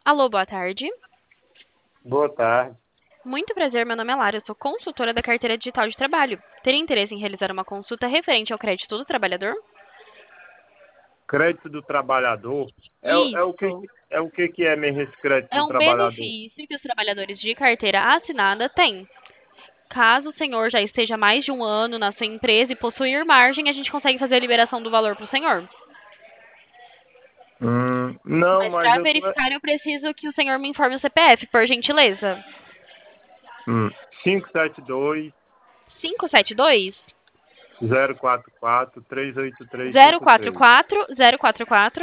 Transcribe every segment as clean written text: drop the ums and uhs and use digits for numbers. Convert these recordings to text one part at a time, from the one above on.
Alô, boa tarde. Boa tarde. Muito prazer, meu nome é Lara, eu sou consultora da Carteira Digital de Trabalho. Teria interesse em realizar uma consulta referente ao crédito do trabalhador? Crédito do trabalhador Isso. é o que é mesmo esse crédito É do um trabalhador? benefício que os trabalhadores de carteira assinada têm. Caso o senhor já esteja há mais de um ano na sua empresa e possuir margem, a gente consegue fazer a liberação do valor para o senhor. Não, Mas mas para eu tô verificar, eu preciso que o senhor me informe o CPF, por gentileza. 572 572 044 383 53 044 044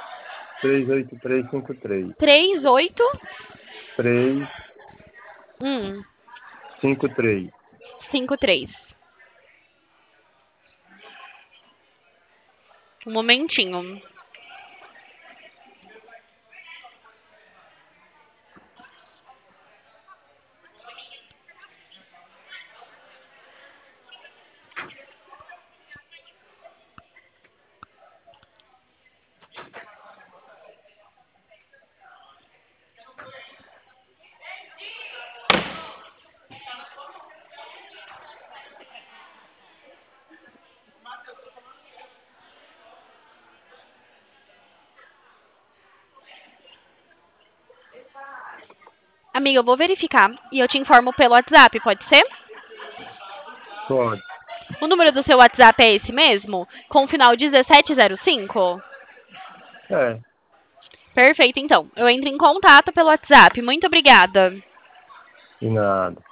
38353 38 353. 53. Um momentinho. Amiga, eu vou verificar e eu te informo pelo WhatsApp, pode ser? Pode. O número do seu WhatsApp é esse mesmo? Com o final 1705? É, Perfeito, então. Eu entro em contato pelo WhatsApp. Muito obrigada. de nada.